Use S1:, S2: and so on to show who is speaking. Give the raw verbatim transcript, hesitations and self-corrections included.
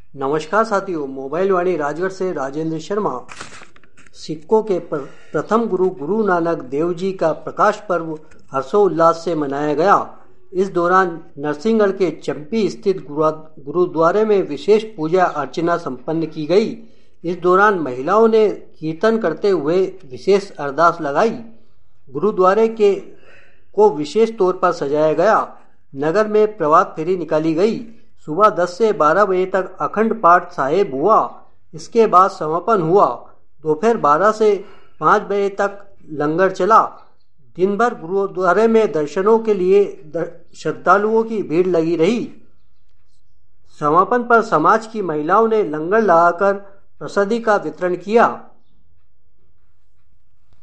S1: नमस्कार साथियों, मोबाइल वाणी राजगढ़ से राजेंद्र शर्मा। सिखों के प्र- प्रथम गुरु गुरु नानक देव जी का प्रकाश पर्व हर्षोल्लास से मनाया गया। इस दौरान नरसिंहगढ़ के चंपी स्थित गुरुद्वा- गुरुद्वारे में विशेष पूजा अर्चना संपन्न की गई। इस दौरान महिलाओं ने कीर्तन करते हुए विशेष अरदास लगाई। गुरुद्वारे के को विशेष तौर पर सजाया गया। नगर में प्रभात फेरी निकाली गई। सुबह दस से बारह बजे तक अखंड पाठ साहेब हुआ। इसके बाद समापन हुआ। दोपहर बारह से पाँच बजे तक लंगर चला। दिन भर गुरुद्वारे में दर्शनों के लिए दर- श्रद्धालुओं की भीड़ लगी रही। समापन पर समाज की महिलाओं ने लंगर लगाकर प्रसादी का वितरण किया।